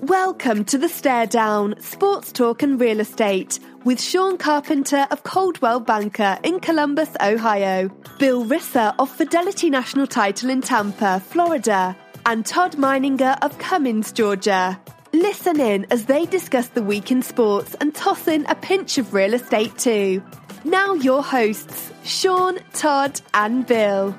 Welcome to the Stare Down, Sports Talk and Real Estate, with Sean Carpenter of Coldwell Banker in Columbus, Ohio, Bill Risser of Fidelity National Title in Tampa, Florida, and Todd Meininger of Cummins, Georgia. Listen in as they discuss the week in sports and toss in a pinch of real estate too. Now your hosts, Sean, Todd, and Bill.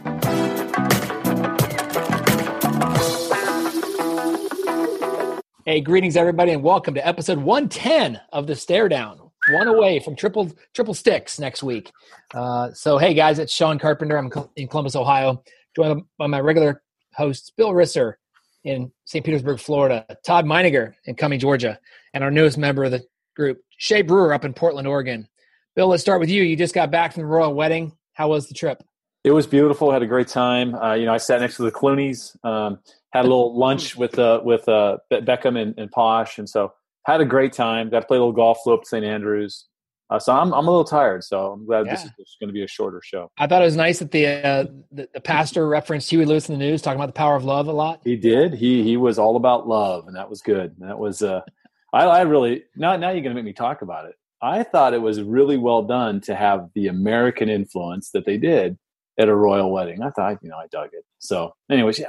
Hey, greetings everybody, and welcome to episode 110 of the Stare Down. One away from triple sticks next week. So, hey guys, it's Sean Carpenter. I'm in Columbus, Ohio, joined by my regular hosts, Bill Risser in St. Petersburg, Florida, Todd Meininger in Cumming, Georgia, and our newest member of the group, Shay Brewer up in Portland, Oregon. Bill, let's start with you. You just got back from the royal wedding. How was the trip? It was beautiful. Had a great time. I sat next to the Clooneys. Had a little lunch with Beckham and Posh, and so had a great time. Got to play a little golf, flew up to St. Andrews. So I'm a little tired. So I'm glad this is just going to be a shorter show. I thought it was nice that the pastor referenced Huey Lewis in the News, talking about the power of love a lot. He did. He was all about love, and that was good. That was I really now you're going to make me talk about it. I thought it was really well done to have the American influence that they did at a royal wedding. I thought, I dug it. So anyways,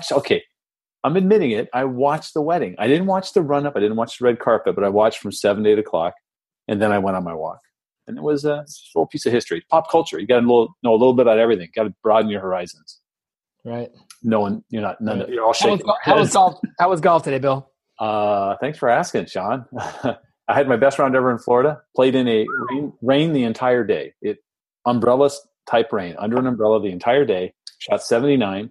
I'm admitting it. I watched the wedding. I didn't watch the run-up. I didn't watch the red carpet, but I watched from 7 to 8 o'clock, and then I went on my walk. And it was a little piece of history. Pop culture. You got to know a little bit about everything. Got to broaden your horizons. Right. You're all shaking. How was golf today, Bill? Thanks for asking, Sean. I had my best round ever in Florida. Played in a rain the entire day. Umbrella type rain, under an umbrella the entire day. Shot 79.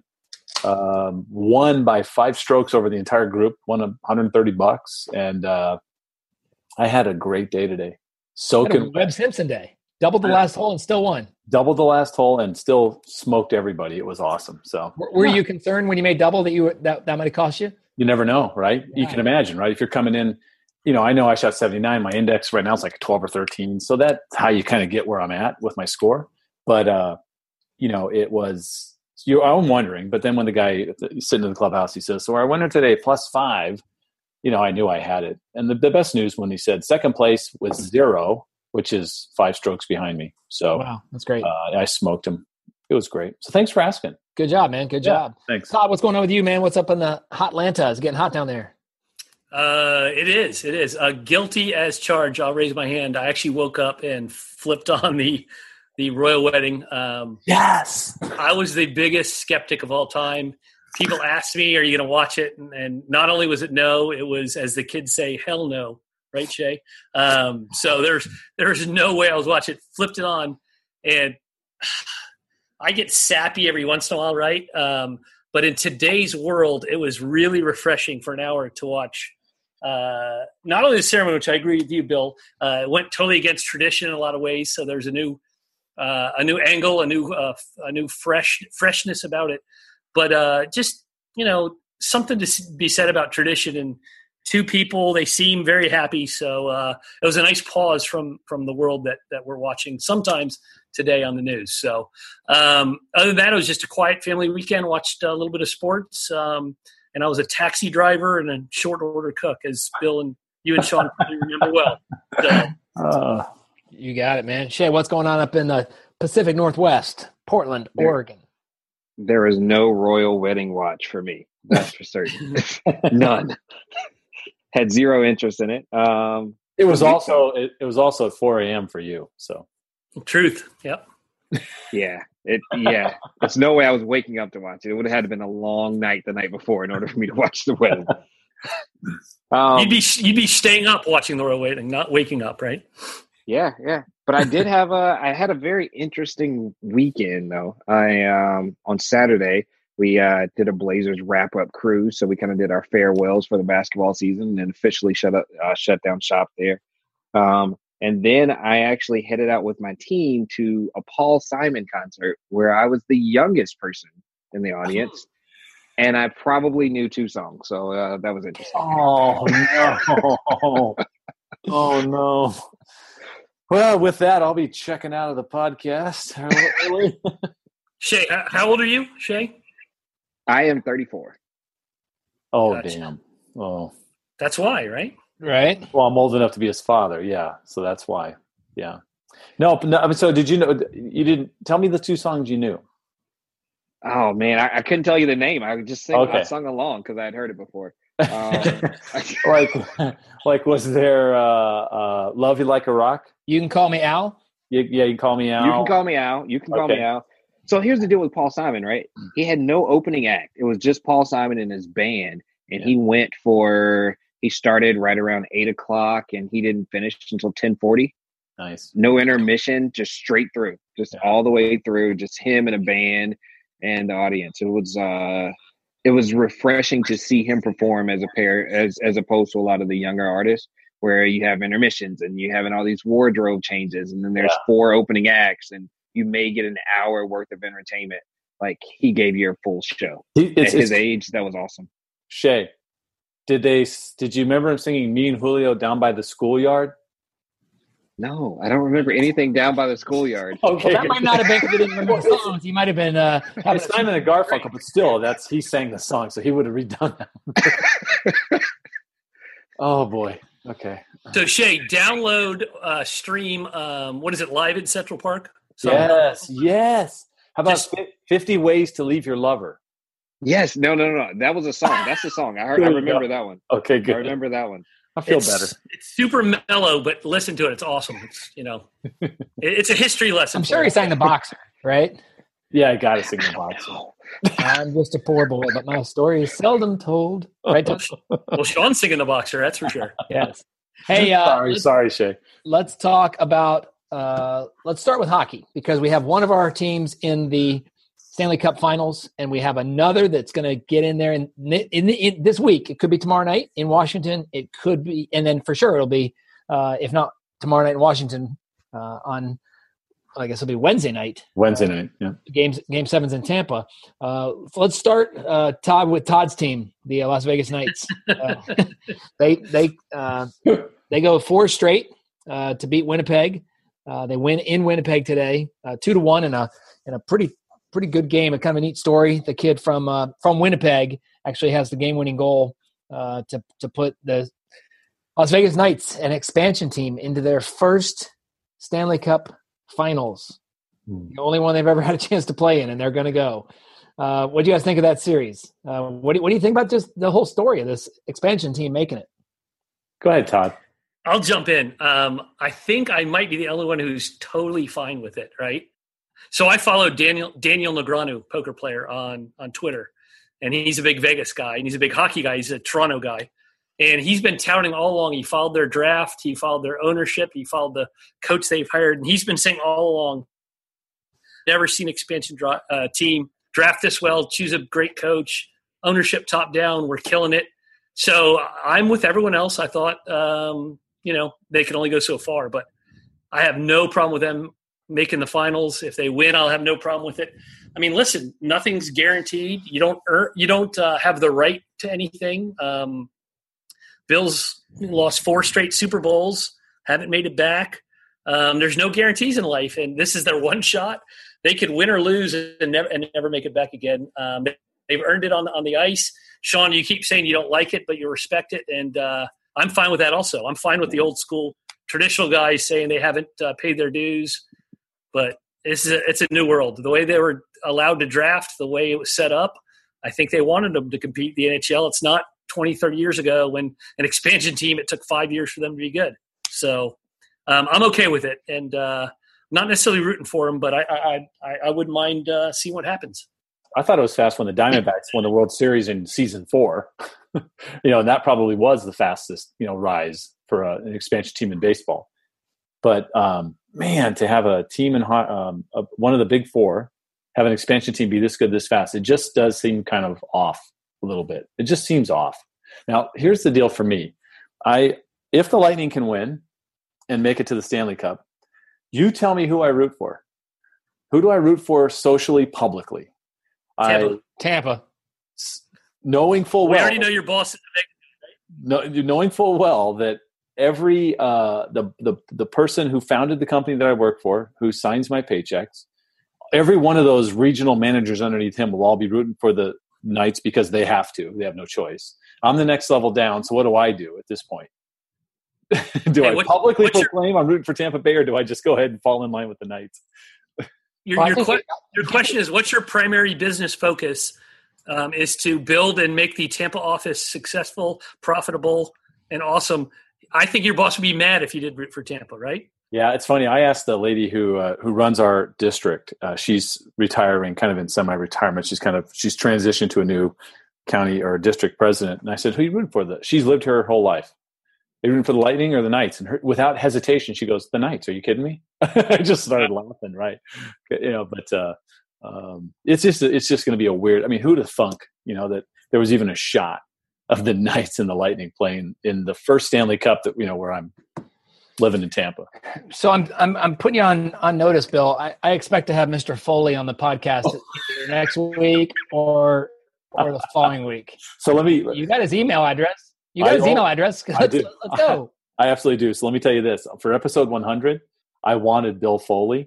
Won by 5 strokes over the entire group. Won $130, and I had a great day today. Soaking Webb Simpson day. Doubled the last hole and still won. Doubled the last hole and still smoked everybody. It was awesome. So, were you concerned when you made double that might have cost you? You never know, right? Yeah. You can imagine, right? If you're coming in, I know I shot 79. My index right now is like 12 or 13. So that's how you kind of get where I'm at with my score. But it was. I'm wondering, but then when the guy sitting in the clubhouse, he says, "So our winner today +5." I knew I had it. And the best news when he said second place was 0, which is 5 strokes behind me. So wow, that's great. I smoked him. It was great. So thanks for asking. Good job, man. Good job. Thanks. Todd, what's going on with you, man? What's up in the hot Atlanta? Is it getting hot down there? It is. Guilty as charged. I'll raise my hand. I actually woke up and flipped on the royal wedding. Yes. I was the biggest skeptic of all time. People asked me, "Are you going to watch it?" And not only was it no, it was, as the kids say, hell no. Right, Shay? So there's no way I was watching it. Flipped it on, and I get sappy every once in a while, right? But in today's world, it was really refreshing for an hour to watch. Not only the ceremony, which I agree with you, Bill, it went totally against tradition in a lot of ways. So there's a new angle, a new freshness about it. But just something to be said about tradition. And 2 people, they seem very happy. So it was a nice pause from the world that we're watching sometimes today on the news. So other than that, it was just a quiet family weekend. Watched a little bit of sports, and I was a taxi driver and a short order cook, as Bill and you and Sean probably remember well. So, you got it, man. Shay, what's going on up in the Pacific Northwest, Portland, Oregon? There is no royal wedding watch for me. That's for certain. None. Had zero interest in it. It was also at 4 a.m. for you. So truth. Yep. Yeah. There's no way I was waking up to watch it. It would have had to been a long night the night before in order for me to watch the wedding. You'd be staying up watching the royal wedding, not waking up, right? Yeah. But I did I had a very interesting weekend though. On Saturday, we did a Blazers wrap-up cruise. So we kind of did our farewells for the basketball season and officially shut down shop there. And then I actually headed out with my team to a Paul Simon concert where I was the youngest person in the audience. And I probably knew 2 songs. So that was interesting. Oh, no. Oh, no. Well, with that, I'll be checking out of the podcast. Shay, how old are you, Shay? I am 34. Oh, Gotcha. damn. Oh, That's why, right? Right. Well, I'm old enough to be his father. Yeah. So that's why. Yeah. No. So did you know? You didn't tell me the 2 songs you knew. Oh man, I couldn't tell you the name. I just Okay. I sung along because I had heard it before. Like was there Love You Like a Rock? You Can Call Me Al. Yeah, you can call me Al. You Can Call Me Al. You Can Call Me Al. So here's the deal with Paul Simon, right? He had no opening act. It was just Paul Simon and his band, and he started right around 8:00, and he didn't finish until 10:40. Nice. No intermission, just straight through, all the way through, just him and a band and the audience. It was refreshing to see him perform as a pair, as opposed to a lot of the younger artists, where you have intermissions and you having all these wardrobe changes, and then there's 4 opening acts, and you may get an hour worth of entertainment. Like, he gave you a full show. At his age, that was awesome. Shay, did you remember him singing Me and Julio Down by the Schoolyard? No, I don't remember anything Down by the Schoolyard. Okay, well, that might not have been because he didn't remember the songs. He might have been it's Simon and Garfunkel, but still, he sang the song, so he would have redone that. Oh boy. Okay. So Shay, download, stream. What is it? Live at Central Park. Yes. How about 50 Ways to Leave Your Lover? Yes. No. That was a song. That's the song. I remember that one. Okay, good. I remember that one. I feel better. It's super mellow, but listen to it. It's awesome. It's a history lesson. I'm sure he sang The Boxer, right? Yeah, I got to sing The Boxer. I'm just a poor boy, but my story is seldom told. Right? Well, Sean's singing The Boxer, that's for sure. Yes. Hey, sorry, Shay. Let's talk about. Let's start with hockey, because we have one of our teams in the Stanley Cup Finals, and we have another that's going to get in there in this week. It could be tomorrow night in Washington. It could be, and then for sure it'll be, if not tomorrow night in Washington, on, I guess it'll be Wednesday night. Yeah. Game 7's in Tampa. Let's start, Todd, with Todd's team, the Las Vegas Knights. They go 4 straight to beat Winnipeg. They win in Winnipeg today, 2-1 in a pretty good game. A kind of a neat story. The kid from Winnipeg actually has the game-winning goal to put the Las Vegas Knights, an expansion team, into their first Stanley Cup Finals. The only one they've ever had a chance to play in, and they're going to go. What do you guys think of that series? What do you think about just the whole story of this expansion team making it? Go ahead, Todd. I'll jump in. I think I might be the only one who's totally fine with it, right? So I followed Daniel Negreanu, poker player, on Twitter, and he's a big Vegas guy, and he's a big hockey guy. He's a Toronto guy, and he's been touting all along. He followed their draft, he followed their ownership, he followed the coach they've hired, and he's been saying all along, never seen expansion team draft this well, choose a great coach, ownership top down, we're killing it. So I'm with everyone else. I thought, they can only go so far, but I have no problem with them making the finals. If they win, I'll have no problem with it. I mean, listen, nothing's guaranteed. You don't have the right to anything. Bills lost 4 straight Super Bowls, haven't made it back. There's no guarantees in life, and this is their one shot. They could win or lose and never make it back again. They've earned it on the ice. Sean, you keep saying you don't like it, but you respect it, and I'm fine with that also. I'm fine with the old school traditional guys saying they haven't paid their dues. But it's a new world. The way they were allowed to draft, the way it was set up, I think they wanted them to compete in the NHL. It's not 20, 30 years ago when an expansion team, it took 5 years for them to be good. So I'm okay with it. And not necessarily rooting for them, but I wouldn't mind seeing what happens. I thought it was fast when the Diamondbacks won the World Series in season 4. And that probably was the fastest, rise for an expansion team in baseball. But man, to have a team in one of the big 4, have an expansion team be this good this fast, it just does seem kind of off a little bit. It just seems off. Now, here's the deal for me. If the Lightning can win and make it to the Stanley Cup, you tell me who I root for. Who do I root for socially, publicly? Tampa. Knowing full well. We already know your boss is knowing full well that every the person who founded the company that I work for, who signs my paychecks, every one of those regional managers underneath him will all be rooting for the Knights because they have to. They have no choice. I'm the next level down. So what do I do at this point? Do I publicly proclaim I'm rooting for Tampa Bay, or do I just go ahead and fall in line with the Knights? Your question is, what's your primary business focus? Is to build and make the Tampa office successful, profitable, and awesome. I think your boss would be mad if you did root for Tampa, right? Yeah, it's funny. I asked the lady who runs our district. She's retiring, kind of in semi-retirement. She's transitioned to a new county or district president. And I said, "Who are you rooting for?" She's lived her whole life. Are you rooting for the Lightning or the Knights? And without hesitation, she goes, "The Knights." Are you kidding me? I just started laughing, right? But it's just going to be a weird. I mean, who'd have thunk, that there was even a shot of the Knights and the Lightning playing in the first Stanley Cup that where I'm living in Tampa. So I'm putting you on notice, Bill. I expect to have Mr. Foley on the podcast either next week or the following week. So you got his email address. Let's go. I absolutely do. So let me tell you this. For episode 100, I wanted Bill Foley.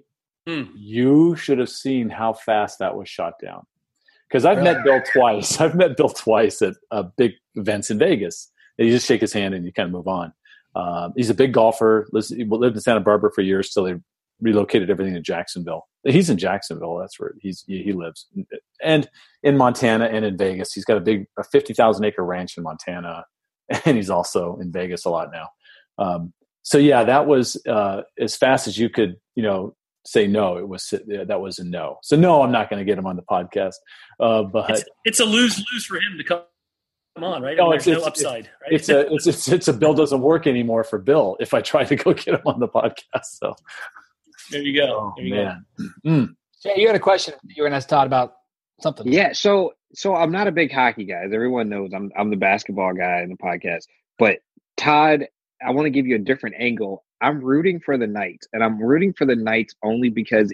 You should have seen how fast that was shot down. Because I've met Bill twice. I've met Bill twice at big events in Vegas. And you just shake his hand and you kind of move on. He's a big golfer. He lived in Santa Barbara for years till they relocated everything to Jacksonville. He's in Jacksonville. That's where he lives. And in Montana and in Vegas. He's got a 50,000 acre ranch in Montana. And he's also in Vegas a lot now. So yeah, that was as fast as you could, say no. That was a no. So no, I'm not going to get him on the podcast. But it's a lose for him to come on, right? No, there's no upside, right? It's a Bill doesn't work anymore for Bill if I try to go get him on the podcast. So there you go. Jay, you had a question you were going to ask Todd about something. Yeah. So I'm not a big hockey guy. As everyone knows, I'm the basketball guy in the podcast. But Todd, I want to give you a different angle. I'm rooting for the Knights, and I'm rooting for the Knights only because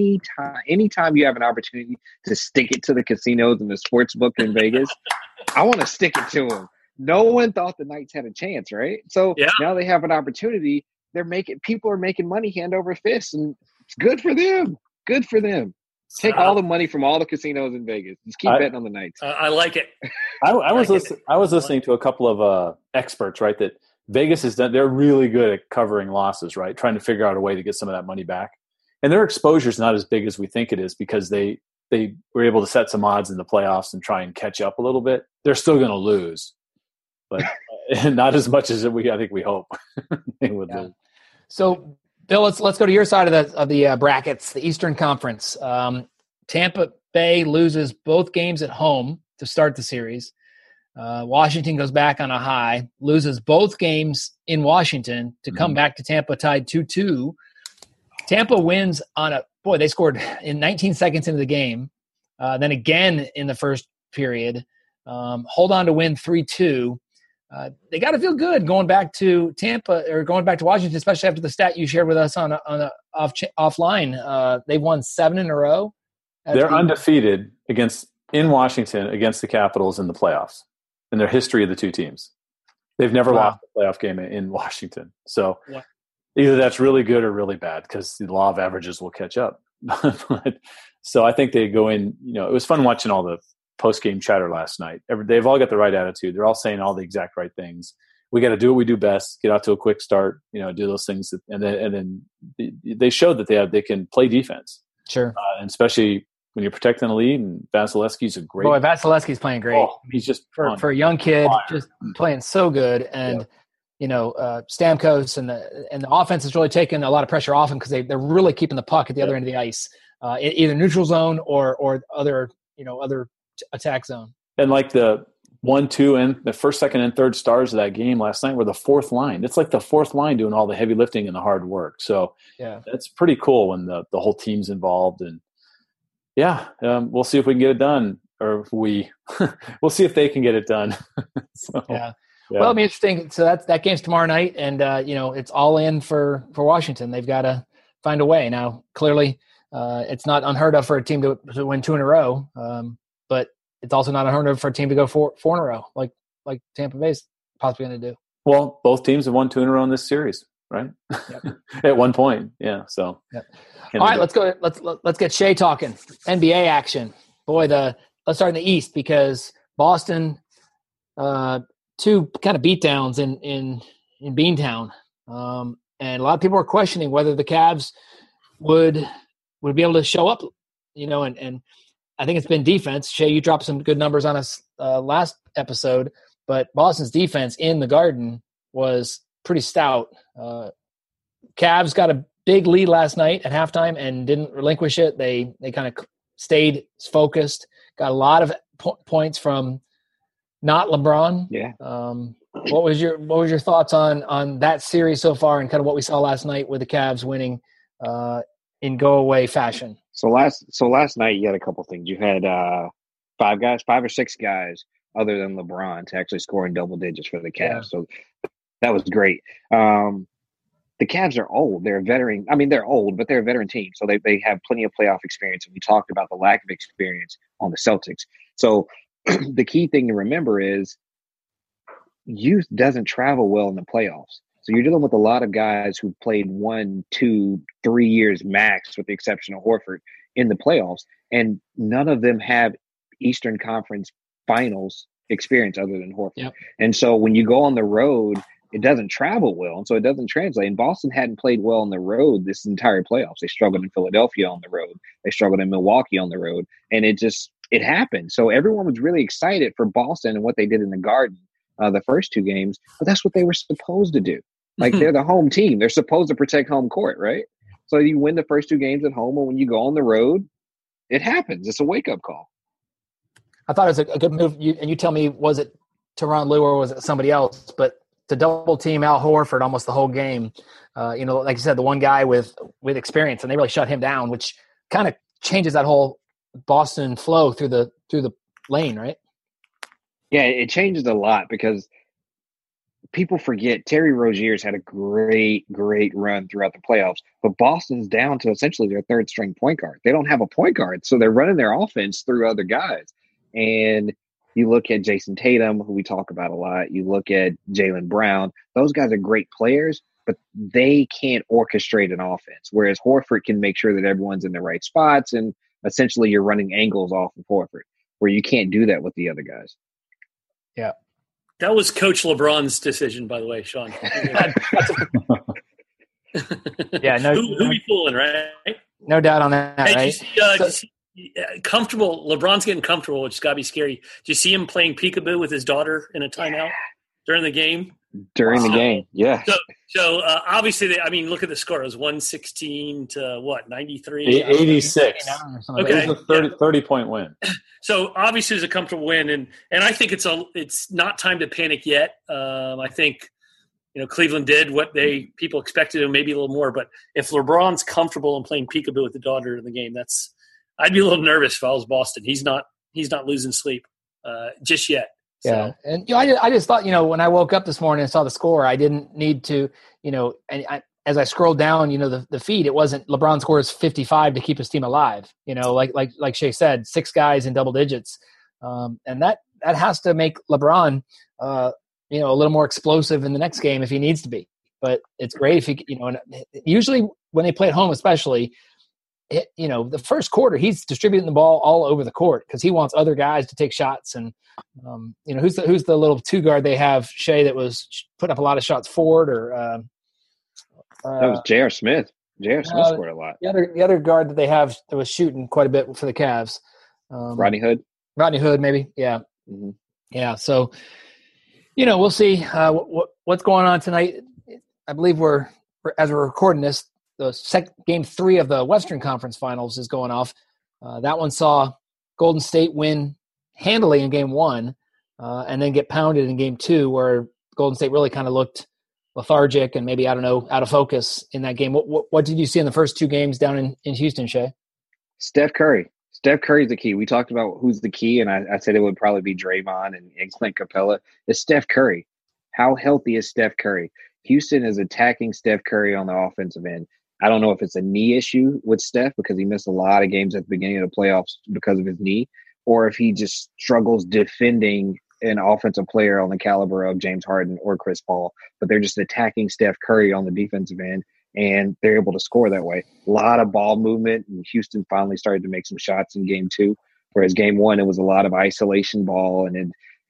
anytime you have an opportunity to stick it to the casinos and the sports book in Vegas, I want to stick it to them. No one thought the Knights had a chance, right? So now they have an opportunity. People are making money hand over fist, and it's good for them. Good for them. Take all the money from all the casinos in Vegas. Just keep betting on the Knights. I like it. I was listening to a couple of experts, right, that Vegas has done. They're really good at covering losses, right, trying to figure out a way to get some of that money back. And their exposure is not as big as we think it is because they were able to set some odds in the playoffs and try and catch up a little bit. They're still going to lose, but not as much as I think we hope they would lose. So, Bill, let's go to your side of the brackets, the Eastern Conference. Tampa Bay loses both games at home to start the series. Washington goes back on a high, loses both games in Washington to come back to Tampa tied 2-2. Tampa wins they scored in 19 seconds into the game. Then again in the first period, hold on to win 3-2. They got to feel good going back to Tampa or going back to Washington, especially after the stat you shared with us on offline. They've won 7 in a row. They're undefeated in Washington against the Capitals in the playoffs in their history of the two teams. They've never lost a playoff game in Washington. So either that's really good or really bad because the law of averages will catch up. So I think they go in, it was fun watching all the post-game chatter last night. They've all got the right attitude. They're all saying all the exact right things. We got to do what we do best, get out to a quick start, do those things. And then they showed that they can play defense. Sure. And especially when you're protecting the lead, and Vasilevsky's a great. Boy, Vasilevsky's playing great. Oh, he's just for a young kid, just playing so good. And Stamkos and the offense has really taken a lot of pressure off him because they're really keeping the puck at the other end of the ice, either neutral zone or other attack zone. And like the 1, 2, and the first, second, and third stars of that game last night were the fourth line. It's like the fourth line doing all the heavy lifting and the hard work. So that's pretty cool when the whole team's involved. And we'll see if we can get it done, or we'll see if they can get it done. Well, it'll be interesting. So that game's tomorrow night, and it's all in for Washington. They've got to find a way. Now, clearly, it's not unheard of for a team to win 2 in a row, but it's also not unheard of for a team to go 4 in a row, like Tampa Bay's possibly going to do. Well, both teams have won 2 in a row in this series, right? Yep. At one point, yeah. So, all right, let's go. Let's get Shea talking NBA action. Boy, let's start in the East because Boston two kind of beatdowns in Beantown, and a lot of people were questioning whether the Cavs would be able to show up, and I think it's been defense. Shea, you dropped some good numbers on us last episode, but Boston's defense in the Garden was pretty stout. Cavs got a big lead last night at halftime and didn't relinquish it. They kind of stayed focused, got a lot of points from not LeBron. Yeah. What was your thoughts on that series so far and kind of what we saw last night with the Cavs winning in go away fashion? So last night you had a couple things. You had 5 or 6 guys other than LeBron to actually score in double digits for the Cavs. Yeah. So that was great. The Cavs are old. They're a veteran. I mean, they're old, but they're a veteran team. So they have plenty of playoff experience. And we talked about the lack of experience on the Celtics. So the key thing to remember is youth doesn't travel well in the playoffs. So you're dealing with a lot of guys who played 1, 2, 3 years max, with the exception of Horford, in the playoffs. And none of them have Eastern Conference Finals experience other than Horford. Yep. And so when you go on the road, it doesn't travel well. And so it doesn't translate. And Boston hadn't played well on the road this entire playoffs. They struggled in Philadelphia on the road. They struggled in Milwaukee on the road. And it happened. So everyone was really excited for Boston and what they did in the Garden the first 2 games. But that's what they were supposed to do. Like, they're the home team. They're supposed to protect home court, right? So you win the first 2 games at home, and when you go on the road, it happens. It's a wake-up call. I thought it was a good move. You tell me, was it Tyronn Lue or was it somebody else? But to double team Al Horford almost the whole game, like you said, the one guy with experience, and they really shut him down, which kind of changes that whole Boston flow through the lane, right? Yeah, it changes a lot because people forget Terry Rozier's had a great run throughout the playoffs, but Boston's down to essentially their third string point guard. They don't have a point guard, so they're running their offense through other guys. And you look at Jason Tatum, who we talk about a lot. You look at Jaylen Brown. Those guys are great players, but they can't orchestrate an offense, whereas Horford can make sure that everyone's in the right spots, and essentially you're running angles off of Horford, where you can't do that with the other guys. Yeah. That was Coach LeBron's decision, by the way, Sean. Yeah, who we fooling, right? No doubt on that, right? Comfortable. LeBron's getting comfortable, which has got to be scary. Do you see him playing peekaboo with his daughter in a timeout during the game? During the game, yeah. So obviously, look at the score. It was 116 to what, 93? 86. Okay. It was a 30-point win. So obviously, it's a comfortable win, and I think it's not time to panic yet. I think Cleveland did what people expected, and maybe a little more. But if LeBron's comfortable in playing peekaboo with the daughter in the game, I'd be a little nervous if I was Boston. He's not losing sleep just yet. Yeah, so. and I just thought, when I woke up this morning and saw the score, I didn't need to, as I scrolled down, the feed, it wasn't LeBron scores 55 to keep his team alive. Like Shea said, 6 guys in double digits, and that has to make LeBron, a little more explosive in the next game if he needs to be. But it's great if he, and usually when they play at home, especially. The first quarter, he's distributing the ball all over the court because he wants other guys to take shots. And who's the little 2 guard they have, Shea, that was putting up a lot of shots forward, or that was J.R. Smith. J.R. Smith scored a lot. The other guard that they have that was shooting quite a bit for the Cavs, Rodney Hood, maybe, yeah, mm-hmm. Yeah. So we'll see what's going on tonight. I believe as we're recording this, the game 3 of the Western Conference Finals is going off. That one saw Golden State win handily in game 1, and then get pounded in game 2, where Golden State really kind of looked lethargic and maybe, out of focus in that game. What did you see in the first 2 games down in Houston, Shea? Steph Curry. Steph Curry's the key. We talked about who's the key, and I said it would probably be Draymond and Clint Capella. It's Steph Curry. How healthy is Steph Curry? Houston is attacking Steph Curry on the offensive end. I don't know if it's a knee issue with Steph because he missed a lot of games at the beginning of the playoffs because of his knee, or if he just struggles defending an offensive player on the caliber of James Harden or Chris Paul. But they're just attacking Steph Curry on the defensive end, and they're able to score that way. A lot of ball movement, and Houston finally started to make some shots in game 2, whereas game 1, it was a lot of isolation ball, and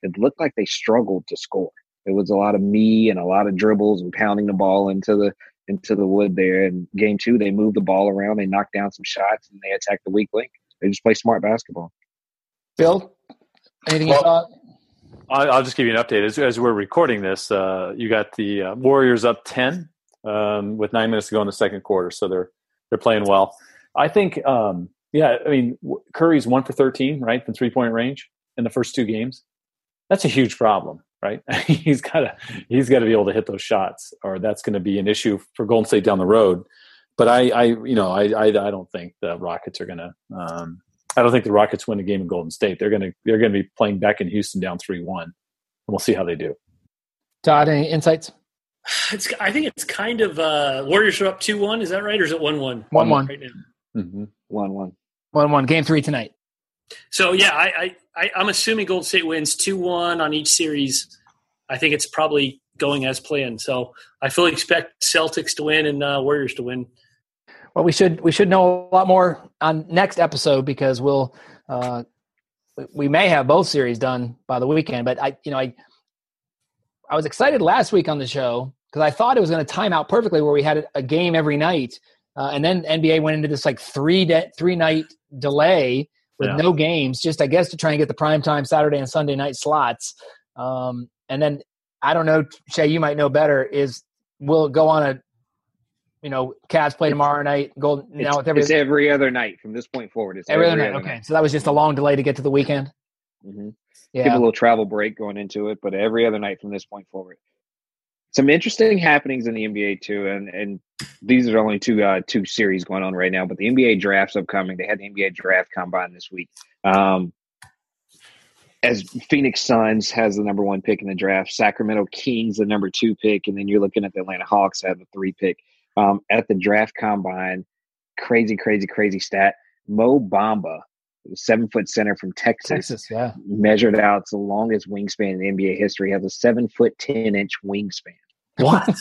it looked like they struggled to score. It was a lot of me and a lot of dribbles and pounding the ball into the wood there. And game 2, they moved the ball around, they knocked down some shots, and they attacked the weak link. They just play smart basketball. Bill, anything you thought? I'll just give you an update. As we're recording this, you got the Warriors up 10 with 9 minutes to go in the second quarter, so they're playing well. I think, Curry's 1 for 13, right, from 3-point range in the first 2 games. That's a huge problem, right? He's got to be able to hit those shots, or that's going to be an issue for Golden State down the road. But I don't think the Rockets are going to. I don't think the Rockets win a game in Golden State. They're going to be playing back in Houston down 3-1, and we'll see how they do. Todd, any insights? I think it's kind of Warriors are up 2-1. Is that right, or is it 1-1? 1-1 right now. Mm-hmm. 1-1. 1-1. Game 3 tonight. So yeah, I'm assuming Golden State wins 2-1 on each series. I think it's probably going as planned. So I fully expect Celtics to win and Warriors to win. Well, we should know a lot more on next episode because we may have both series done by the weekend. But I was excited last week on the show because I thought it was going to time out perfectly where we had a game every night, and then NBA went into this like three night delay with no games, just I guess to try and get the primetime Saturday and Sunday night slots. And then I don't know, Shay, you might know better. Will it go on a Cavs play tomorrow night? It's every other night from this point forward. It's every other night. Okay, so that was just a long delay to get to the weekend. Mm-hmm. Yeah, give a little travel break going into it, but every other night from this point forward. Some interesting happenings in the NBA too, and these are only two series going on right now. But the NBA draft's upcoming. They had the NBA draft combine this week. As Phoenix Suns has the number 1 pick in the draft, Sacramento Kings the number 2 pick, and then you're looking at the Atlanta Hawks have the 3 pick. At the draft combine, crazy stat. Mo Bamba, 7-foot center from Texas, measured out the longest wingspan in NBA history. Has a 7-foot 10-inch wingspan. What?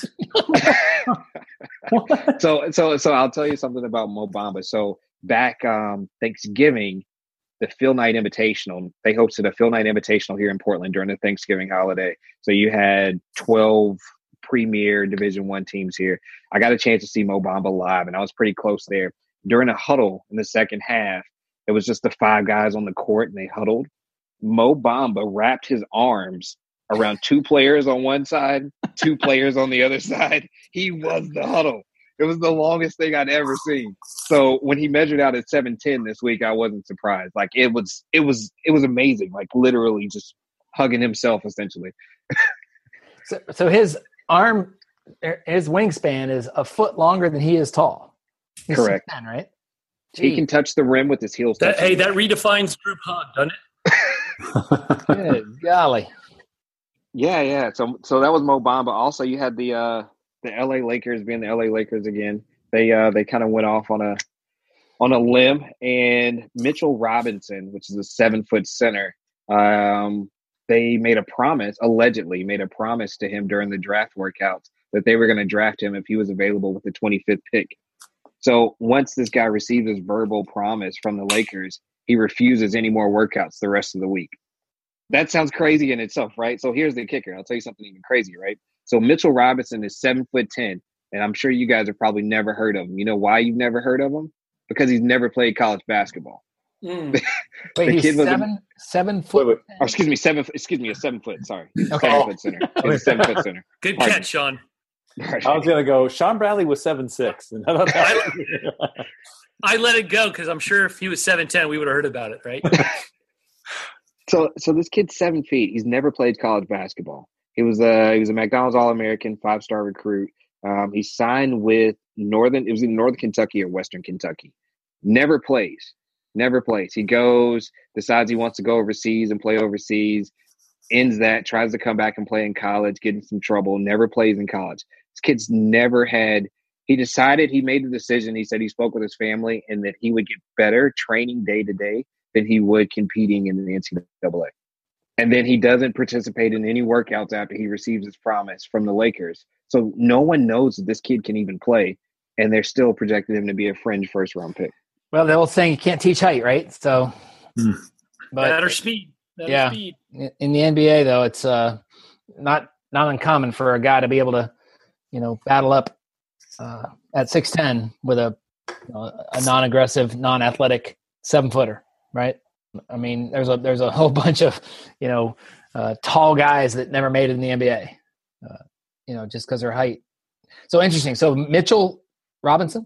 What? So I'll tell you something about Mo Bamba. So back Thanksgiving, the Phil Knight Invitational, they hosted a Phil Knight Invitational here in Portland during the Thanksgiving holiday. So you had 12 premier Division I teams here. I got a chance to see Mo Bamba live, and I was pretty close there. During a huddle in the second half, it was just the 5 guys on the court, and they huddled. Mo Bamba wrapped his arms around 2 players on one side, 2 players on the other side. He was the huddle. It was the longest thing I'd ever seen. So when he measured out at 7'10" this week, I wasn't surprised. Like it was amazing. Like literally just hugging himself essentially. So his wingspan is a foot longer than he is tall. He's correct. 6'10", right? Gee. He can touch the rim with his heels. That redefines group hug, doesn't it? Good golly. Yeah. So that was Mo Bamba. Also, you had the LA Lakers being the LA Lakers again. They kind of went off on a limb, and Mitchell Robinson, which is a 7-foot center, they allegedly made a promise to him during the draft workouts that they were going to draft him if he was available with the 25th pick. So once this guy received his verbal promise from the Lakers, he refuses any more workouts the rest of the week. That sounds crazy in itself, right? So here's the kicker. I'll tell you something even crazier, right? So Mitchell Robinson is 7'10", and I'm sure you guys have probably never heard of him. You know why you've never heard of him? Because he's never played college basketball. Wait, he's 7 foot. Wait. Oh, excuse me, a 7 foot. Sorry, okay. 7 foot center. He's a 7 foot center. Good catch, Sean. I was gonna go. Sean Bradley was 7'6". I let it go because I'm sure if he was 7'10", we would have heard about it, right? So this kid's 7 feet. He's never played college basketball. He was a McDonald's All-American, 5-star recruit. He signed with Northern Kentucky or Western Kentucky. Never plays. He goes, decides he wants to go overseas and play overseas, ends that, tries to come back and play in college, get in some trouble, never plays in college. This kid's never had – he decided, he made the decision, he said he spoke with his family, and that he would get better training day to day than he would competing in the NCAA. And then he doesn't participate in any workouts after he receives his promise from the Lakers. So no one knows that this kid can even play, and they're still projecting him to be a fringe first-round pick. Well, the old saying, you can't teach height, right? So, but better speed. Yeah. Speed. In the NBA, though, it's not uncommon for a guy to be able to, battle up at 6'10" with a non-aggressive, non-athletic 7-footer, right? I mean, there's a whole bunch of tall guys that never made it in the NBA, just because their height. So interesting. So Mitchell Robinson.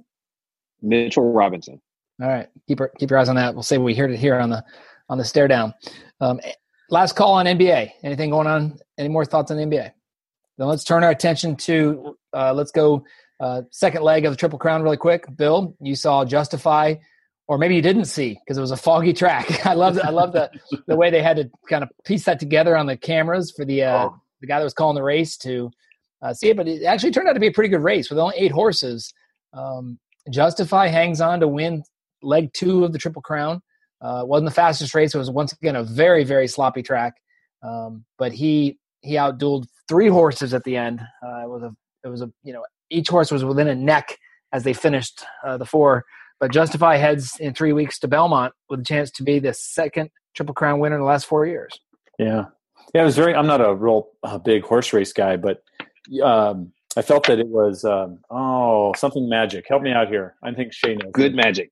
All right, keep your eyes on that. We'll say we heard it here on the stare down. Last call on NBA. Anything going on? Any more thoughts on the NBA? Then let's turn our attention to let's go second leg of the Triple Crown really quick. Bill, you saw Justify, or maybe you didn't see because it was a foggy track. I love the way they had to kind of piece that together on the cameras for the guy that was calling the race to see it. But it actually turned out to be a pretty good race with only 8 horses. Justify hangs on to win leg 2 of the Triple Crown. Wasn't the fastest race. It was once again a very, very sloppy track. But he outdueled 3 horses at the end. It was each horse was within a neck as they finished the 4. But Justify heads in 3 weeks to Belmont with a chance to be the second Triple Crown winner in the last 4 years. Yeah. It was I'm not a real big horse race guy, but I felt that it was something magic. Help me out here. I think Shay knows. Good Magic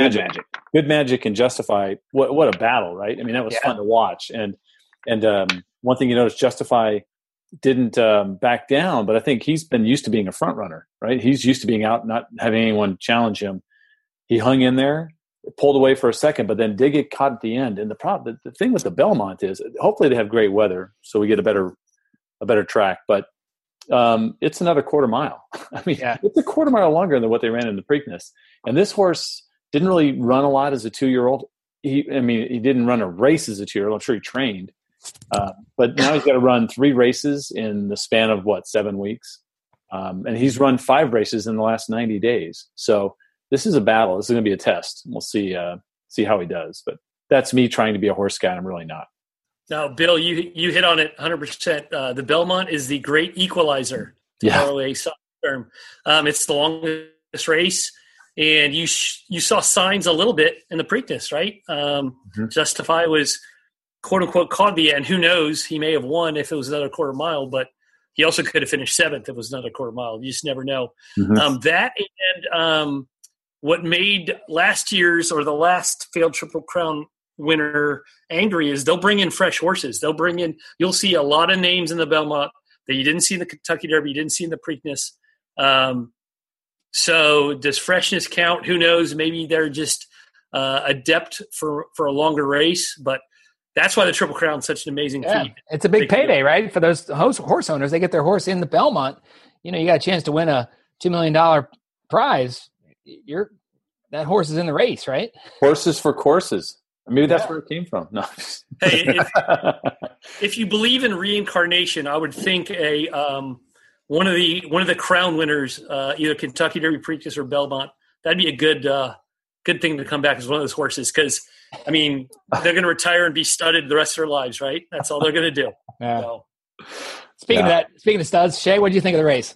and Justify. What a battle, right? I mean, that was fun to watch. And one thing you notice, Justify didn't back down, but I think he's been used to being a front runner, right? He's used to being out, not having anyone challenge him. He hung in there, pulled away for a second, but then did get caught at the end. And the thing with the Belmont is, hopefully they have great weather, so we get a better track. But it's another quarter mile. I mean, It's a quarter mile longer than what they ran in the Preakness. And this horse didn't really run a lot as a 2-year-old. He didn't run a race as a 2-year-old. I'm sure he trained. But now he's got to run 3 races in the span of 7 weeks. And he's run 5 races in the last 90 days. So this is a battle. This is going to be a test. We'll see how he does. But that's me trying to be a horse guy. I'm really not. Now, Bill, you hit on it 100%. The Belmont is the great equalizer, to borrow a soccer term. It's the longest race, and you saw signs a little bit in the Preakness, right? Justify was, quote-unquote, caught the end. Who knows? He may have won if it was another quarter mile, but he also could have finished 7th if it was another quarter mile. You just never know. Mm-hmm. That and what made last year's or the last failed Triple Crown winner angry is they'll bring in fresh horses. You'll see a lot of names in the Belmont that you didn't see in the Kentucky Derby, you didn't see in the Preakness. So does freshness count? Who knows? Maybe they're just adept for a longer race, but that's why the Triple Crown is such an amazing feat. It's a big payday, right? For those horse owners, they get their horse in the Belmont. You got a chance to win a $2 million prize. That horse is in the race, right? Horses for courses. Maybe that's where it came from. No. Hey, if you believe in reincarnation, I would think one of the Crown winners, either Kentucky Derby, Preakness, or Belmont, that'd be a good thing to come back as one of those horses. Because they're going to retire and be studded the rest of their lives, right? That's all they're going to do. Yeah. So. Speaking of studs, Shay, what do you think of the race?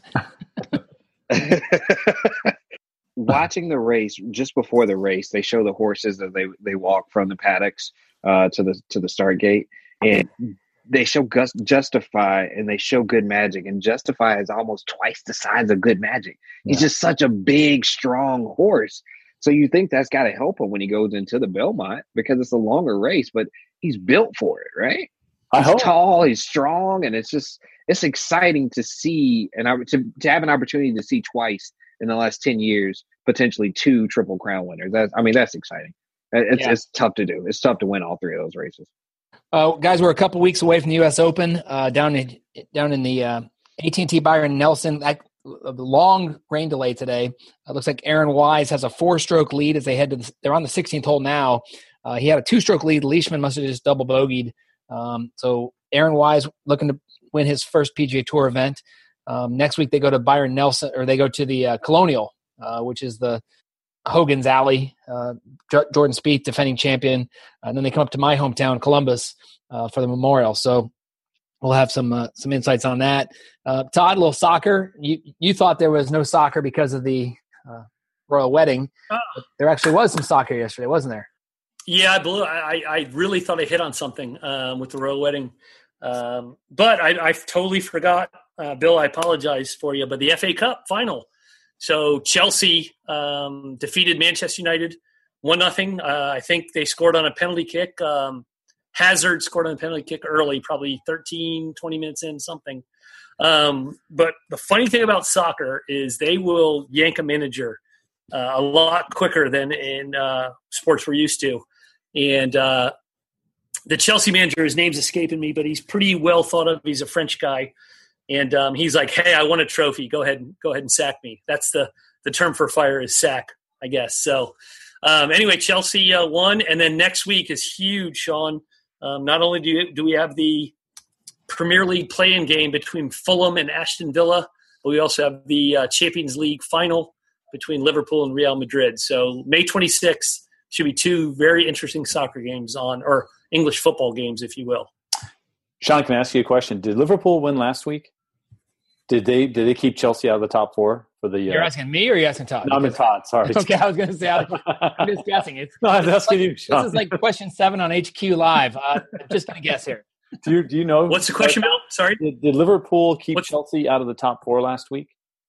Watching the race, just before the race, they show the horses as they walk from the paddocks to the start gate, and they show Justify and they show Good Magic, and Justify is almost twice the size of Good Magic. He's just such a big, strong horse. So you think that's got to help him when he goes into the Belmont because it's a longer race, but he's built for it, right? He's tall, he's strong, and it's exciting to see and to have an opportunity to see twice in the last 10 years, potentially 2 Triple Crown winners. That's exciting. It's tough to do. It's tough to win all 3 of those races. Guys, we're a couple weeks away from the U.S. Open down in the AT&T Byron Nelson. A long rain delay today. It looks like Aaron Wise has a 4-stroke lead as they head to they're on the 16th hole now. He had a 2-stroke lead. Leishman must have just double bogeyed. So Aaron Wise looking to win his first PGA Tour event. Next week they go to Byron Nelson, or they go to the Colonial, which is the Hogan's Alley. Jordan Spieth, defending champion, and then they come up to my hometown, Columbus, for the Memorial. So we'll have some insights on that. Todd, a little soccer. You thought there was no soccer because of the royal wedding. But there actually was some soccer yesterday, wasn't there? Yeah, I really thought I hit on something with the royal wedding, but I totally forgot. Bill, I apologize for you, but the FA Cup final. So Chelsea defeated Manchester United 1-0. I think they scored on a penalty kick. Hazard scored on a penalty kick early, probably 13, 20 minutes in, something. But the funny thing about soccer is they will yank a manager a lot quicker than in sports we're used to. And the Chelsea manager, his name's escaping me, but he's pretty well thought of. He's a French guy. And he's like, hey, I want a trophy. Go ahead and sack me. That's the term for fire is sack, I guess. So anyway, Chelsea won. And then next week is huge, Sean. Not only do we have the Premier League play-in game between Fulham and Aston Villa, but we also have the Champions League final between Liverpool and Real Madrid. So May 26th should be two very interesting soccer games or English football games, if you will. Sean, can I ask you a question? Did Liverpool win last week? Did they keep Chelsea out of the top four for the? You're asking me, or you're asking Todd? No, I'm Todd. Sorry. Okay, I was going to say I'm just guessing. No, I'm asking you, Sean. This is like question 7 on HQ Live. I'm just going to guess here. Do you know? What's the question about? Sorry. Did Liverpool keep Chelsea out of the top 4 last week,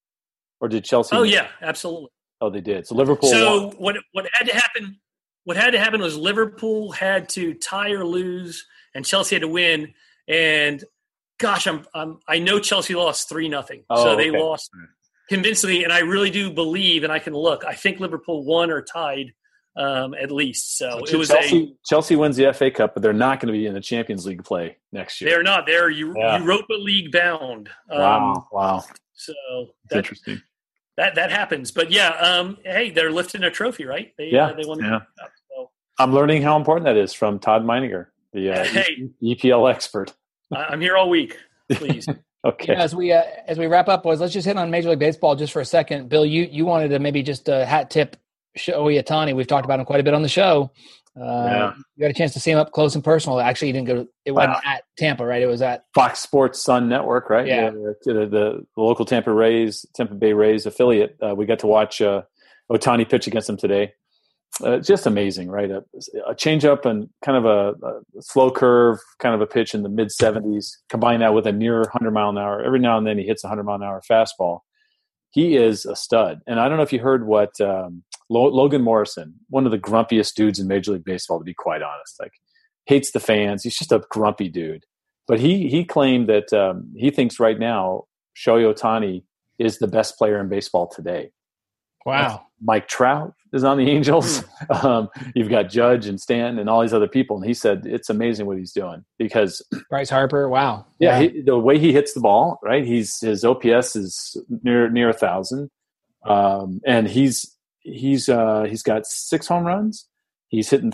or did Chelsea? Oh yeah, absolutely. Oh, they did. So Liverpool. So what had to happen? What had to happen was Liverpool had to tie or lose, and Chelsea had to win. And gosh, I know Chelsea lost 3-0, so they lost convincingly. And I really do believe, and I can look. I think Liverpool won or tied at least. So it was Chelsea wins the FA Cup, but they're not going to be in the Champions League play next year. They're not. They're Europa League bound. Wow. So that's interesting. That happens, but hey, they're lifting a trophy, right? They won the Cup. So. I'm learning how important that is from Todd Meininger, the EPL expert. I'm here all week. Please. Okay. As we wrap up, boys, let's just hit on Major League Baseball just for a second. Bill, you wanted to maybe just hat tip Shohei Ohtani. We've talked about him quite a bit on the show. You got a chance to see him up close and personal. Actually, you didn't go. It wasn't at Tampa, right? It was at Fox Sports Sun Network, right? Yeah. The local Tampa Bay Rays affiliate. We got to watch Ohtani pitch against them today. Just amazing, right? A changeup and kind of a slow curve, kind of a pitch in the mid 70s. Combine that with a near 100 mile an hour. Every now and then he hits a 100 mile an hour fastball. He is a stud. And I don't know if you heard what Logan Morrison, one of the grumpiest dudes in Major League Baseball, to be quite honest, like hates the fans. He's just a grumpy dude. But he claimed that he thinks right now Shohei Ohtani is the best player in baseball today. Wow. Mike Trout is on the Angels. You've got Judge and Stanton and all these other people. And he said it's amazing what he's doing because Bryce Harper. Wow. Yeah. The way he hits the ball, right. His OPS is near 1,000. And he's got 6 home runs. He's hitting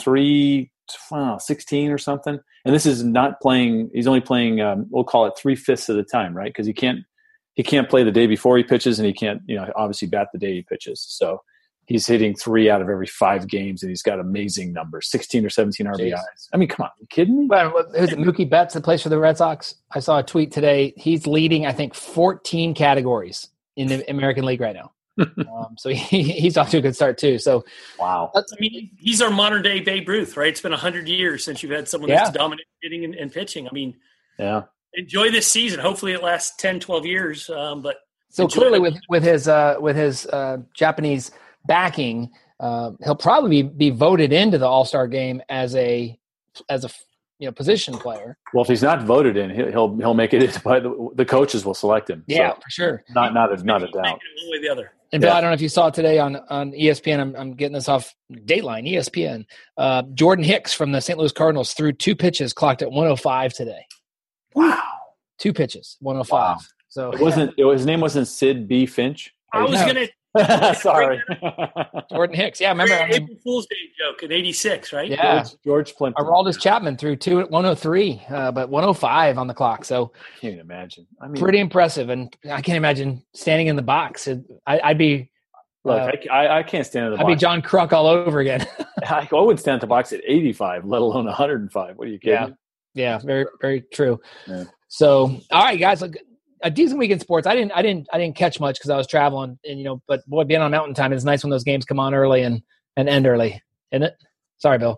316 or something. And this is not playing. He's only playing, we'll call it 3/5 of the time. Right. Cause he can't play the day before he pitches and he can't, obviously bat the day he pitches. So he's hitting 3 out of every 5 games and he's got amazing numbers, 16 or 17 RBIs. Jeez. I mean, come on, are you kidding me? Well, is it Mookie Betts that plays for the Red Sox? I saw a tweet today. He's leading, I think, 14 categories in the American League right now. So he's off to a good start too. So wow. I mean, he's our modern day Babe Ruth, right? It's been 100 years since you've had someone that's dominated hitting and pitching. I mean, enjoy this season. Hopefully it lasts 10, 12 years. But so clearly with his Japanese backing, he'll probably be voted into the All-Star game as a position player. Well, if he's not voted in, he'll make it in by the coaches will select him. Yeah, so for sure. Not a doubt. One way or the other. And Bill, I don't know if you saw it today on ESPN. I'm getting this off Dateline, ESPN. Jordan Hicks from the St. Louis Cardinals threw 2 pitches, clocked at 105 today. Wow. 2 pitches, 105. Wow. So his name wasn't Sid B. Finch. I was going to. Sorry. Jordan Hicks. Yeah, remember. April Fool's Day joke in '86, right? Yeah. George Plimpton. Aroldis Chapman threw 2 at 103, but 105 on the clock. So I can't even imagine. I mean, pretty impressive. And I can't imagine standing in the box. I'd be. Look, I can't stand in the box. I'd be John Kruk all over again. I wouldn't stand at the box at 85, let alone 105. What are you kidding? Yeah, very, very true. Yeah. So, all right, guys, look, a decent week in sports. I didn't catch much because I was traveling, and but boy, being on Mountain Time is nice when those games come on early and end early, isn't it? Sorry, Bill.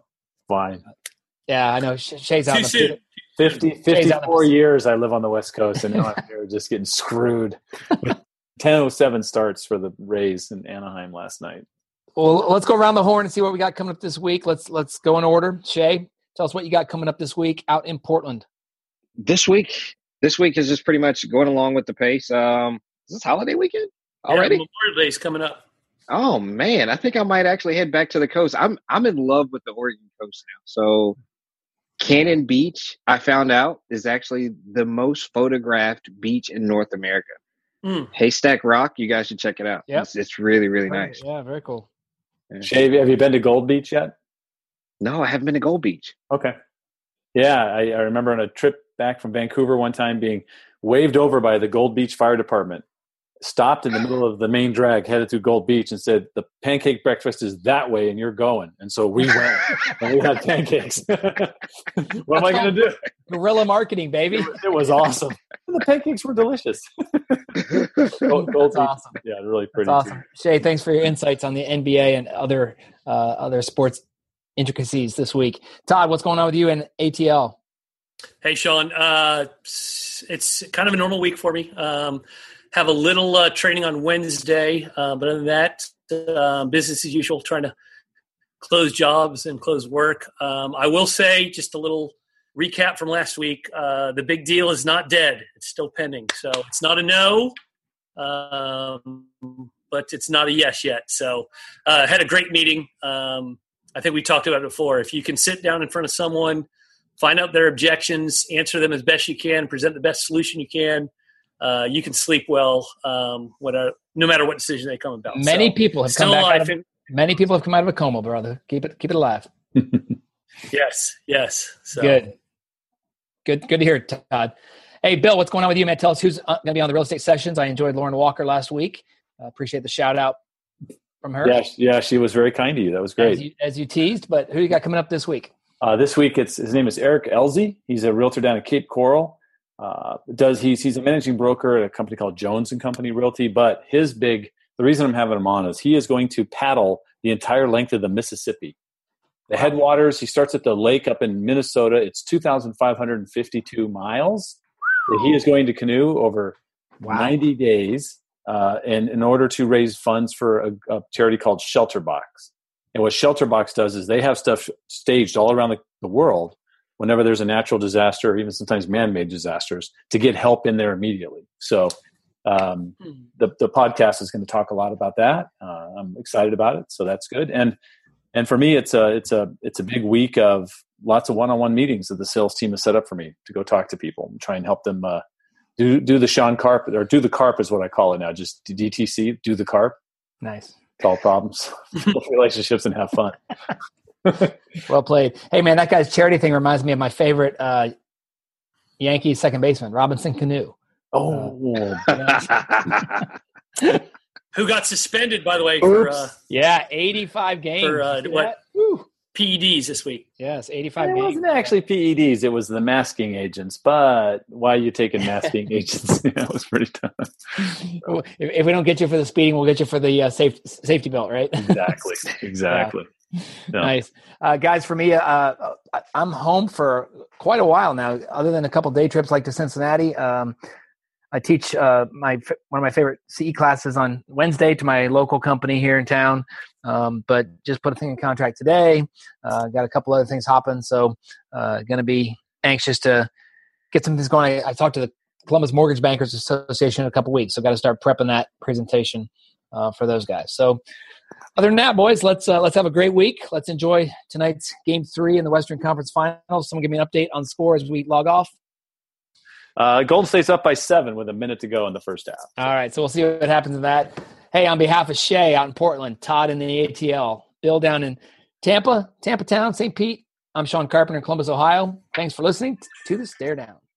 fine. Yeah, I know. Shay's out. Too soon. 54 years I live on the West Coast, and now I'm here just getting screwed. 10:07 starts for the Rays in Anaheim last night. Well, let's go around the horn and see what we got coming up this week. Let's go in order. Shay, tell us what you got coming up this week out in Portland. This week is just pretty much going along with the pace. Is this holiday weekend already? Yeah, Memorial Day's coming up. Oh man, I think I might actually head back to the coast. I'm in love with the Oregon coast now. So Cannon Beach, I found out, is actually the most photographed beach in North America. Haystack Rock, you guys should check it out. Yep. It's really, really nice. Yeah, very cool. Yeah. Shay, have you been to Gold Beach yet? No, I haven't been to Gold Beach. Okay. Yeah, I remember on a trip back from Vancouver one time being waved over by the Gold Beach Fire Department, stopped in the middle of the main drag, headed to Gold Beach, and said, "The pancake breakfast is that way, and you're going." And so we went, and we had pancakes. What am I going to do? Guerrilla marketing, baby. It was awesome. And the pancakes were delicious. Gold Beach. Awesome. Yeah, really pretty. That's awesome. Shay, thanks for your insights on the NBA and other sports intricacies this week. Todd, what's going on with you in ATL? Hey, Sean. It's kind of a normal week for me. Have a little training on Wednesday, but other than that, business as usual, trying to close jobs and close work. I will say, just a little recap from last week, the big deal is not dead. It's still pending. So it's not a no, but it's not a yes yet. So had a great meeting. I think we talked about it before. If you can sit down in front of someone, find out their objections, answer them as best you can, present the best solution you can sleep well, no matter what decision they come about. Many people have come back. Many people have come out of a coma, brother. Keep it alive. Yes. So. Good to hear, Todd. Hey, Bill, what's going on with you, man? Tell us who's going to be on the real estate sessions. I enjoyed Lauren Walker last week. Appreciate the shout out from her. Yeah, she was very kind to you. That was great. As you teased, but who you got coming up this week? This week, his name is Eric Elzy. He's a realtor down at Cape Coral. He's a managing broker at a company called Jones and Company Realty. But the reason I'm having him on is he is going to paddle the entire length of the Mississippi. The headwaters, he starts at the lake up in Minnesota. It's 2,552 miles. He is going to canoe over 90 days in order to raise funds for a charity called Shelterbox. And what Shelterbox does is they have stuff staged all around the world whenever there's a natural disaster or even sometimes man-made disasters to get help in there immediately. So the podcast is going to talk a lot about that. I'm excited about it, so that's good. And for me, it's a big week of lots of one-on-one meetings that the sales team has set up for me to go talk to people and try and help them do the Sean Carp, or do the Carp is what I call it now. Just DTC, do the Carp. Nice. Solve problems, build relationships, and have fun. Well played. Hey, man, that guy's charity thing reminds me of my favorite Yankees second baseman, Robinson Cano. Who got suspended, by the way, for 85 games. For PEDs this week. Yes, 85 It games. wasn't actually PEDs. It was the masking agents. But why are you taking masking agents? It was pretty tough. So. If we don't get you for the speeding, we'll get you for the safety belt, right? Exactly. Yeah. Nice. Guys, for me, I'm home for quite a while now, other than a couple day trips like to Cincinnati. I teach one of my favorite CE classes on Wednesday to my local company here in town, but just put a thing in contract today. Got a couple other things hopping, so going to be anxious to get some things going. I talked to the Columbus Mortgage Bankers Association in a couple weeks, so got to start prepping that presentation for those guys. So other than that, boys, let's have a great week. Let's enjoy tonight's Game 3 in the Western Conference Finals. Someone give me an update on score as we log off. Golden State's up by 7 with a minute to go in the first half. All right, so we'll see what happens in that. Hey, on behalf of Shay out in Portland, Todd in the ATL, Bill down in Tampa Town, St. Pete, I'm Sean Carpenter in Columbus, Ohio. Thanks for listening to The Stare Down.